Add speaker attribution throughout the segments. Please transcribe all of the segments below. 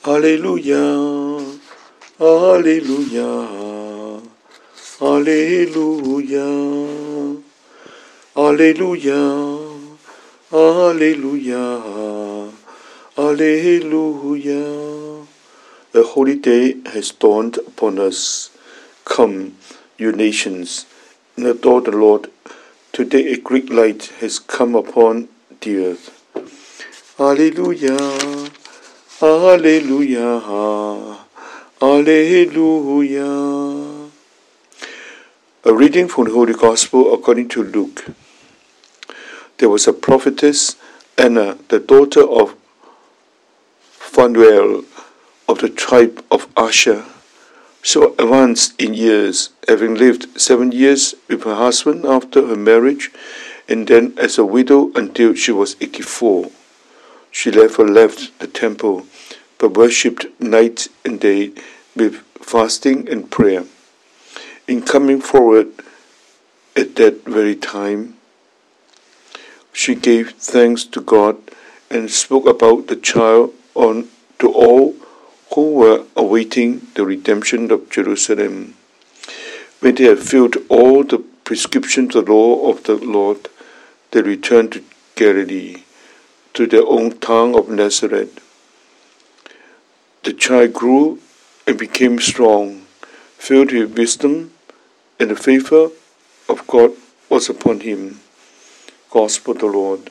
Speaker 1: Alleluia, Alleluia, Alleluia, Alleluia, Alleluia, Alleluia. A holy day has dawned upon us. Come, you nations, and adore the Lord. Today a great light has come upon the earth. Alleluia, Alleluia, Alleluia. A reading from the Holy Gospel according to Luke. There was a prophetess, Anna, the daughter of Phanuel, of the tribe of Asher, so advanced in years, having lived 7 years with her husband after her marriage, and then as a widow until she was 84. She never left the temple, but worshipped night and day with fasting and prayer. In coming forward at that very time, she gave thanks to God and spoke about the child to all who were awaiting the redemption of Jerusalem. When they had filled all the prescriptions of the law of the Lord, they returned to Galilee, to their own town of Nazareth. The child grew and became strong, filled with wisdom, and the favor of God was upon him. Gospel of the Lord.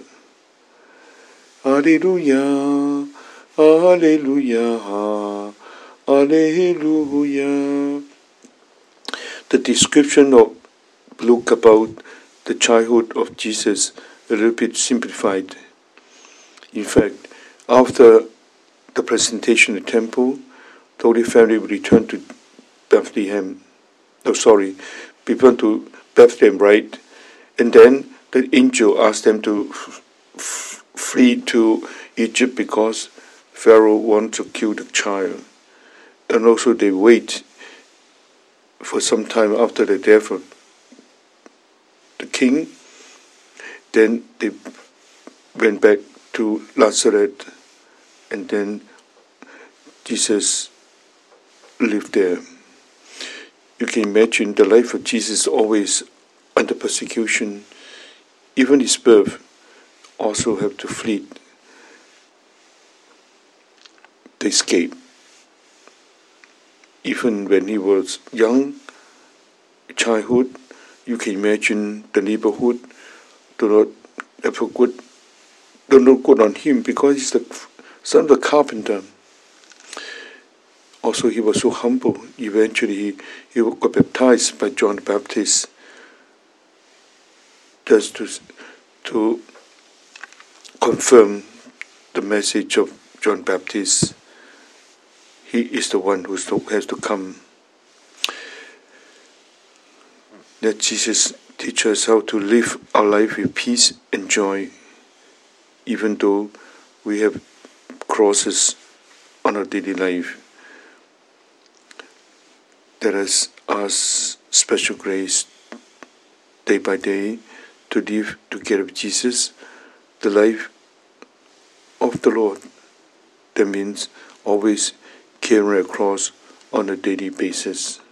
Speaker 1: Alleluia, Alleluia, Alleluia. The description of Luke about the childhood of Jesus a little bit simplified. In fact, after the presentation in the temple, the Holy Family returned to Bethlehem. Returned to Bethlehem, right? And then the angel asked them to flee to Egypt because Pharaoh wanted to kill the child. And also they wait for some time after the death of the king. Then they went back to Nazareth, and then Jesus lived there. You can imagine the life of Jesus always under persecution. Even his birth also have to flee, to escape. Even when he was young, childhood, you can imagine the neighborhood do not look good on him because he's the son of the carpenter. Also, he was so humble. Eventually, he got baptized by John the Baptist, just to confirm the message of John Baptist. He is the one who has to come. Let Jesus teach us how to live our life with peace and joy, even though we have crosses on our daily life. Let us ask special grace day by day to live together with Jesus, the life of the Lord. That means always carrying a cross on a daily basis.